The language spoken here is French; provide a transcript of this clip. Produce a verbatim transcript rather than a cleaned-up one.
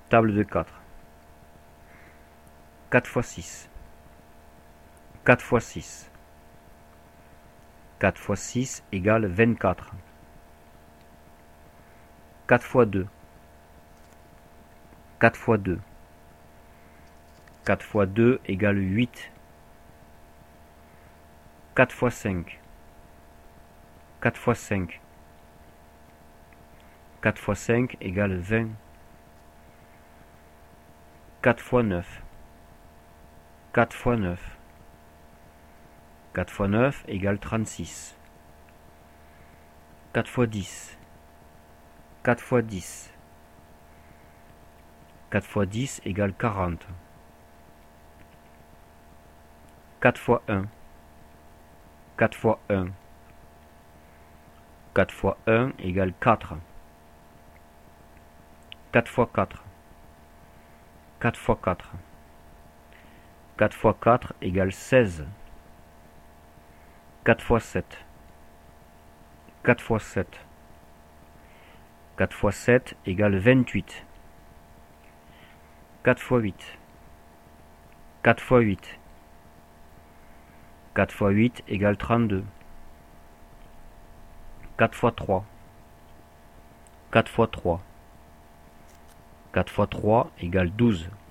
Table de quatre. quatre fois six. quatre fois six. quatre fois six égale vingt-quatre. quatre fois deux. quatre fois deux. quatre fois deux égale huit. quatre fois cinq. quatre fois cinq. quatre fois cinq égale vingt. quatre fois neuf. quatre fois neuf. quatre fois neuf égale trente-six. quatre fois dix. quatre fois dix. quatre fois dix égale quarante. quatre fois un. quatre fois un. quatre fois un égale quatre. quatre fois quatre. quatre fois quatre. quatre fois quatre égale seize. quatre fois sept. quatre fois sept. quatre fois sept égale vingt-huit. quatre fois huit. quatre fois huit. quatre fois huit égale trente-deux. quatre fois trois. quatre fois trois. quatre fois trois égale douze.